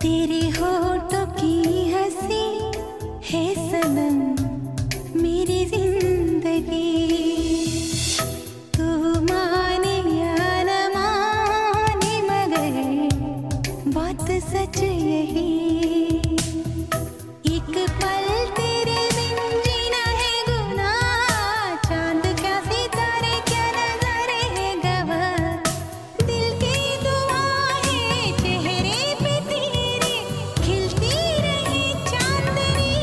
तेरे होठों की हंसी है सनम मेरी जिंदगी। तू माने या न माने मगर बात सच यही। एक पल तेरे बिन जीना है गुनाह। चांद क्या सितारे क्या नजारे है गवाह। दिल की दुआ है चेहरे पे तेरे खिलती रहे चांदनी।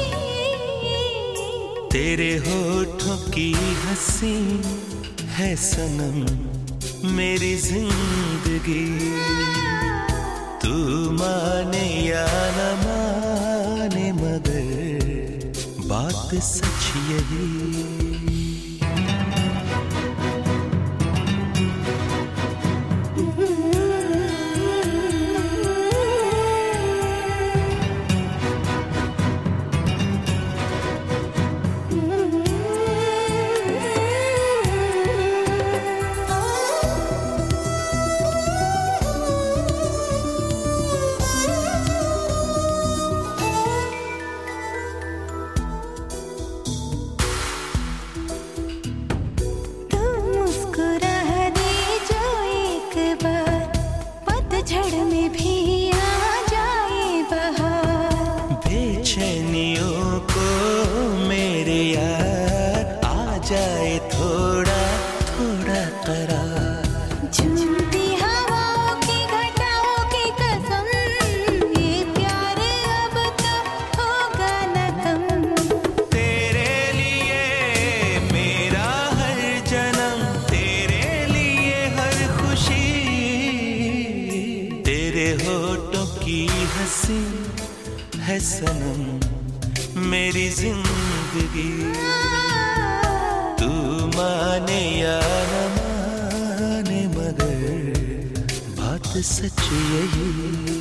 तेरे होठों की हंसी है सनम मेरी जिंदगी। तू माने या न माने मगर बात सच यही। झड़ में भी आ जाए बहार। बेचैनियों को मेरे यार आ जाए थोड़ा थोड़ा करार। झूमती हवाओं की घटाओं की कसम ये प्यार अब तो होगा न कम। तेरे लिए मेरा हर जन्म, तेरे लिए हर खुशी। तेरे होठों की हंसी है सनम मेरी जिंदगी। तू माने या न माने मगर बात सच यही।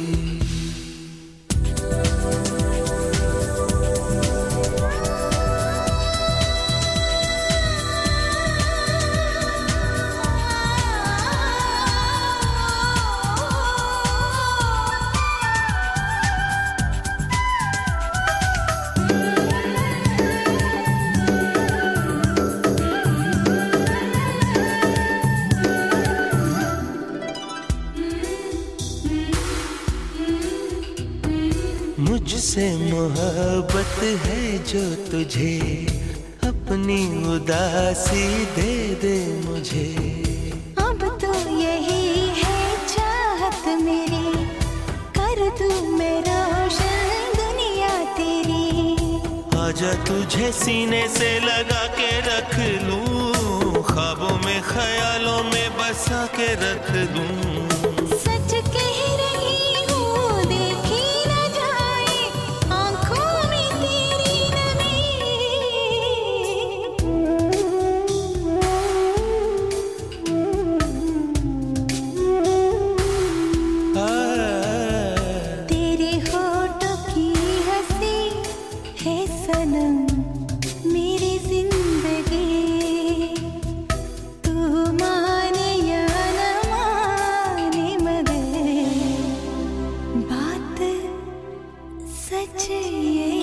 मुझसे मोहब्बत है जो तुझे, अपनी उदासी दे दे मुझे। अब तो यही है चाहत मेरी, कर दूं मैं रोशन दुनिया तेरी। आजा तुझे सीने से लगा के रख लूं, ख्वाबों में ख्यालों में बसा के रख दूं। सच कह रही हूँ देखी न जाए आँखों में तेरी नमी। तेरे होठों की हंसी है सनम मेरी जिंदगी। तू माने या न माने मगर बात सच ये